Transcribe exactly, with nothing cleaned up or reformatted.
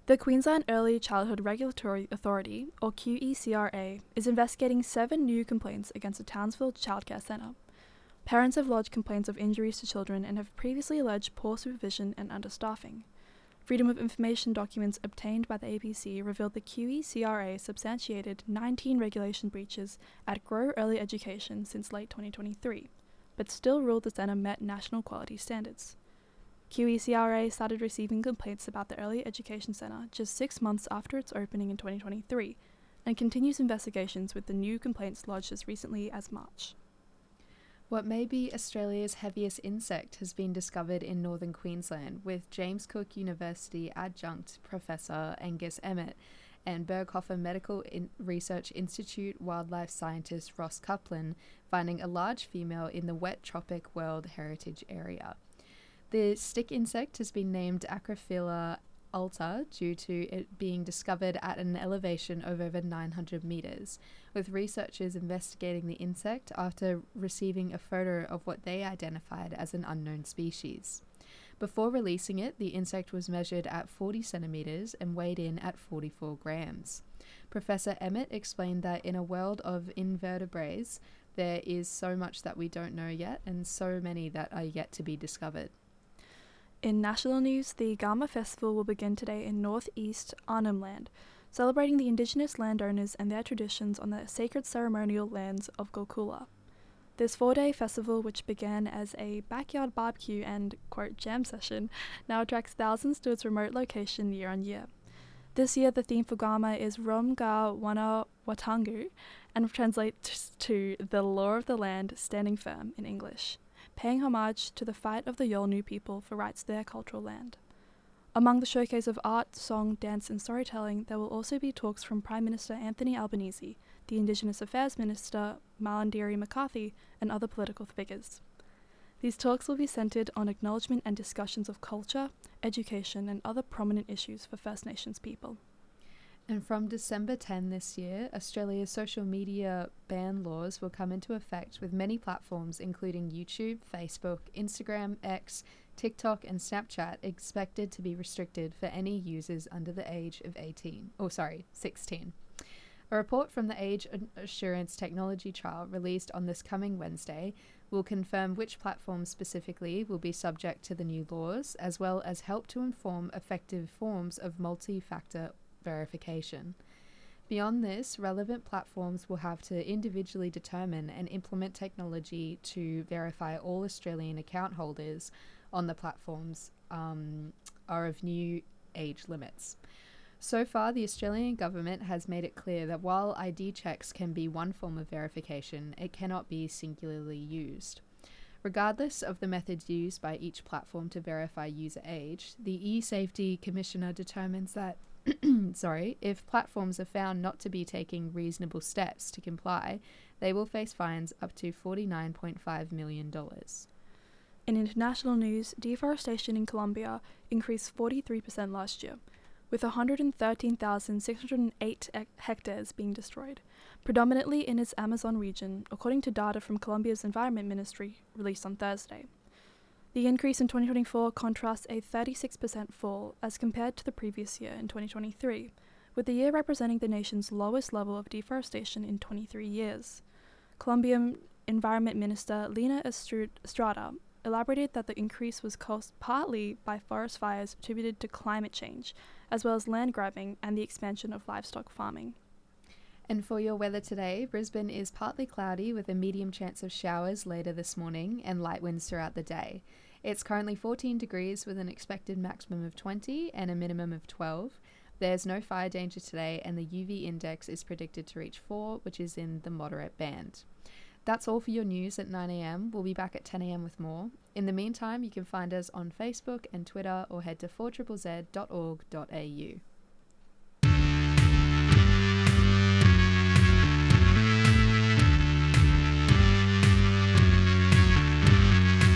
The Queensland Early Childhood Regulatory Authority, or Q E C R A, is investigating seven new complaints against a Townsville childcare centre. Parents have lodged complaints of injuries to children and have previously alleged poor supervision and understaffing. Freedom of Information documents obtained by the A B C revealed the Q E C R A substantiated nineteen regulation breaches at Grow Early Education since late twenty twenty-three, but still ruled the centre met national quality standards. Q E C R A started receiving complaints about the Early Education Centre just six months after its opening in twenty twenty-three, and continues investigations with the new complaints lodged as recently as March. What may be Australia's heaviest insect has been discovered in northern Queensland, with James Cook University adjunct Professor Angus Emmett and Berghofer Medical in- Research Institute wildlife scientist Ross Kaplan finding a large female in the wet tropic World Heritage Area. The stick insect has been named Acrophila alta due to it being discovered at an elevation of over nine hundred metres, with researchers investigating the insect after receiving a photo of what they identified as an unknown species. Before releasing it, the insect was measured at forty centimetres and weighed in at forty-four grams. Professor Emmett explained that in a world of invertebrates, there is so much that we don't know yet and so many that are yet to be discovered. In national news, the Gama Festival will begin today in northeast Arnhem Land, celebrating the Indigenous landowners and their traditions on the sacred ceremonial lands of Gokula. This four-day festival, which began as a backyard barbecue and, quote, jam session, now attracts thousands to its remote location year on year. This year, the theme for Gama is Rom Ga Wana Watangu, and translates to the law of the land standing firm in English, paying homage to the fight of the Yolngu people for rights to their cultural land. Among the showcase of art, song, dance and storytelling, there will also be talks from Prime Minister Anthony Albanese, the Indigenous Affairs Minister Malarndirri McCarthy, and other political figures. These talks will be centred on acknowledgement and discussions of culture, education and other prominent issues for First Nations people. And from December tenth this year, Australia's social media ban laws will come into effect, with many platforms including YouTube, Facebook, Instagram, X, TikTok and Snapchat expected to be restricted for any users under the age of eighteen, oh sorry, sixteen. A report from the Age Assurance Technology Trial released on this coming Wednesday will confirm which platforms specifically will be subject to the new laws, as well as help to inform effective forms of multi-factor verification. Beyond this, relevant platforms will have to individually determine and implement technology to verify all Australian account holders on the platforms um, are of new age limits. So far, the Australian government has made it clear that while I D checks can be one form of verification, it cannot be singularly used. Regardless of the methods used by each platform to verify user age, the e-Safety Commissioner determines that sorry, if platforms are found not to be taking reasonable steps to comply, they will face fines up to forty-nine point five million dollars. In international news, deforestation in Colombia increased forty-three percent last year, with one hundred thirteen thousand six hundred eight ec- hectares being destroyed, predominantly in its Amazon region, according to data from Colombia's Environment Ministry released on Thursday. The increase in twenty twenty-four contrasts a thirty-six percent fall as compared to the previous year in twenty twenty-three, with the year representing the nation's lowest level of deforestation in twenty-three years. Colombian Environment Minister Lina Estru- Estrada elaborated that the increase was caused partly by forest fires attributed to climate change, as well as land grabbing and the expansion of livestock farming. And for your weather today, Brisbane is partly cloudy with a medium chance of showers later this morning and light winds throughout the day. It's currently fourteen degrees with an expected maximum of twenty and a minimum of twelve. There's no fire danger today and the U V index is predicted to reach four, which is in the moderate band. That's all for your news at nine a.m. We'll be back at ten a.m. with more. In the meantime, you can find us on Facebook and Twitter or head to four z z dot org dot a u.